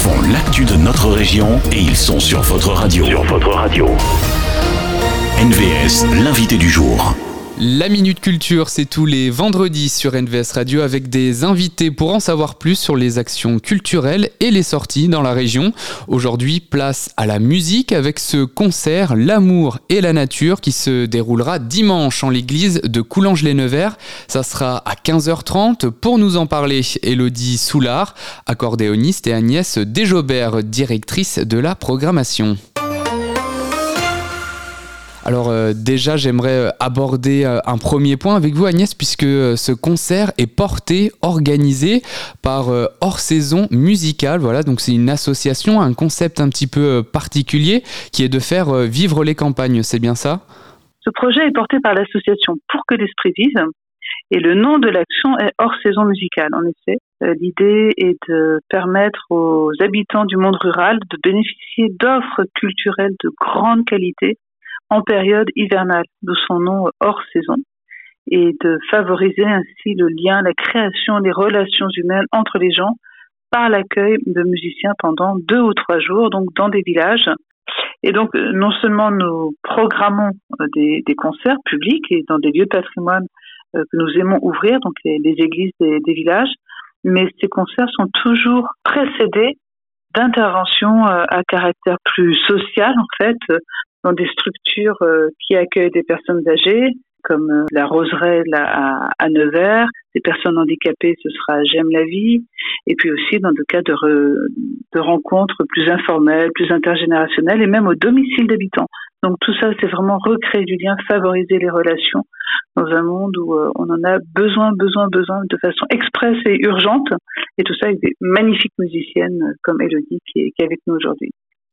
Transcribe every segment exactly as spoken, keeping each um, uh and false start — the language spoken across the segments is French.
font l'actu de notre région et ils sont sur votre radio. Sur votre radio. N V S, l'invité du jour. La Minute Culture, c'est tous les vendredis sur N V S Radio avec des invités pour en savoir plus sur les actions culturelles et les sorties dans la région. Aujourd'hui, place à la musique avec ce concert L'amour et la nature qui se déroulera dimanche en l'église de Coulanges-les-Nevers. Ça sera à quinze heures trente. Pour nous en parler, Élodie Soulard, accordéoniste, et Agnès Desjobert, directrice de la programmation. Alors euh, déjà, j'aimerais aborder euh, un premier point avec vous, Agnès, puisque euh, ce concert est porté, organisé par euh, Hors Saison Musicale. Voilà, donc c'est une association, un concept un petit peu euh, particulier qui est de faire euh, vivre les campagnes. C'est bien ça ? Ce projet est porté par l'association Pour que l'esprit vive et le nom de l'action est Hors Saison Musicale. En effet, euh, l'idée est de permettre aux habitants du monde rural de bénéficier d'offres culturelles de grande qualité en période hivernale, d'où son nom hors saison, et de favoriser ainsi le lien, la création, les relations humaines entre les gens par l'accueil de musiciens pendant deux ou trois jours, donc dans des villages. Et donc, non seulement nous programmons des, des concerts publics et dans des lieux de patrimoine euh, que nous aimons ouvrir, donc les, les églises des, des villages, mais ces concerts sont toujours précédés d'interventions euh, à caractère plus social, en fait, dans des structures euh, qui accueillent des personnes âgées, comme euh, la Roseraie à, à Nevers, des personnes handicapées, ce sera J'aime la vie, et puis aussi dans le cas de, re, de rencontres plus informelles, plus intergénérationnelles, et même au domicile d'habitants. Donc tout ça, c'est vraiment recréer du lien, favoriser les relations dans un monde où euh, on en a besoin, besoin, besoin de façon expresse et urgente, et tout ça avec des magnifiques musiciennes comme Élodie qui est, qui est avec nous aujourd'hui.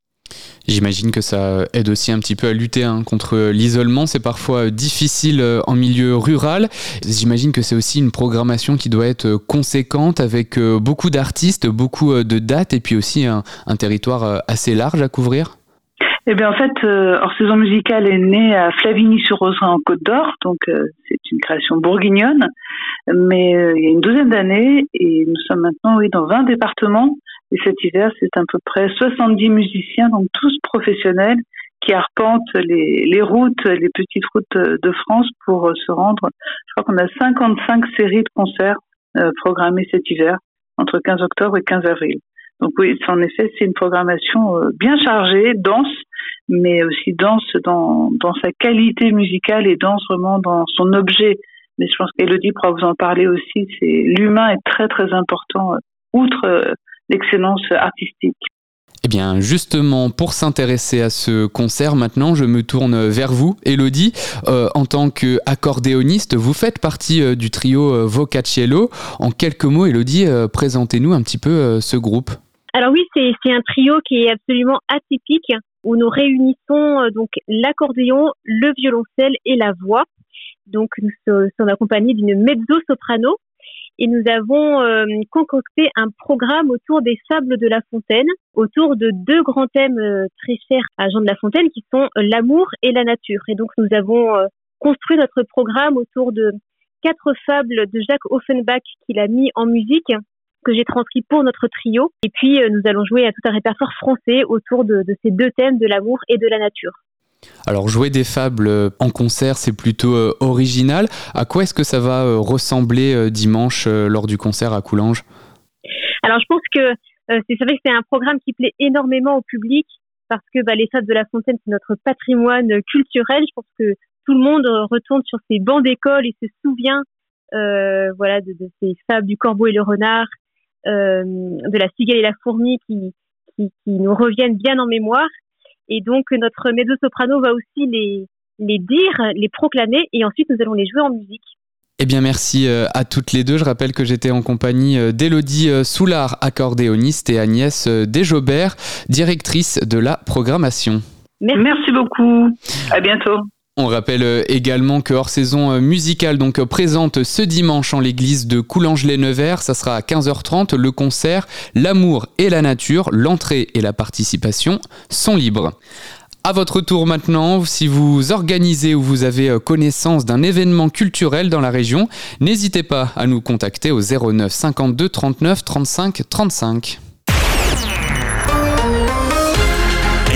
J'imagine que ça aide aussi un petit peu à lutter hein, contre l'isolement. C'est parfois difficile en milieu rural. J'imagine que c'est aussi une programmation qui doit être conséquente avec beaucoup d'artistes, beaucoup de dates et puis aussi un, un territoire assez large à couvrir. Eh bien, en fait, euh, Hors Saison Musicale est né à Flavigny-sur-Roseraie en Côte d'Or, donc euh, c'est une création bourguignonne, mais euh, il y a une douzaine d'années, et nous sommes maintenant oui, dans vingt départements, et cet hiver, c'est à peu près soixante-dix musiciens, donc tous professionnels, qui arpentent les, les routes, les petites routes de France pour euh, se rendre. Je crois qu'on a cinquante-cinq séries de concerts euh, programmées cet hiver, entre quinze octobre et quinze avril. Donc oui, en effet, c'est une programmation euh, bien chargée, dense, mais aussi dense dans, dans sa qualité musicale et dense vraiment dans son objet. Mais je pense qu'Élodie pourra vous en parler aussi. C'est, l'humain est très très important, euh, outre euh, l'excellence artistique. Eh bien, justement, pour s'intéresser à ce concert, maintenant, je me tourne vers vous, Élodie. Euh, en tant qu'accordéoniste, vous faites partie euh, du trio euh, Vocaciello. En quelques mots, Élodie, euh, présentez-nous un petit peu euh, ce groupe. Alors oui, c'est, c'est un trio qui est absolument atypique, où nous réunissons euh, donc l'accordéon, le violoncelle et la voix. Donc nous sommes accompagnés d'une mezzo-soprano et nous avons euh, concocté un programme autour des Sables de la Fontaine, autour de deux grands thèmes euh, très chers à Jean de La Fontaine qui sont euh, l'amour et la nature. Et donc nous avons euh, construit notre programme autour de quatre fables de Jacques Offenbach qu'il a mis en musique, que j'ai transcrit pour notre trio. Et puis, euh, nous allons jouer à tout un répertoire français autour de, de ces deux thèmes, de l'amour et de la nature. Alors, jouer des fables en concert, c'est plutôt euh, original. À quoi est-ce que ça va euh, ressembler euh, dimanche euh, lors du concert à Coulanges ? Alors, je pense que euh, c'est, c'est vrai que c'est un programme qui plaît énormément au public parce que bah, les Sables de la Fontaine, c'est notre patrimoine culturel. Je pense que tout le monde retourne sur ses bancs d'école et se souvient euh, voilà, de, de ces fables du corbeau et le renard, Euh, de la cigale et la fourmi qui, qui, qui nous reviennent bien en mémoire. Et donc, notre mezzo-soprano va aussi les, les dire, les proclamer, et ensuite nous allons les jouer en musique. Eh bien, merci à toutes les deux. Je rappelle que j'étais en compagnie d'Élodie Soulard, accordéoniste, et Agnès Desjobert, directrice de la programmation. Merci, merci beaucoup. À bientôt. On rappelle également que Hors Saison Musicale donc présente ce dimanche en l'église de Coulanges-les-Nevers. Ça sera à quinze heures trente. Le concert L'amour et la nature. L'entrée et la participation sont libres. À votre tour maintenant, si vous organisez ou vous avez connaissance d'un événement culturel dans la région, n'hésitez pas à nous contacter au zéro neuf cinquante-deux trente-neuf trente-cinq trente-cinq.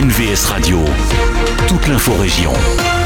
N V S Radio, toute l'info région.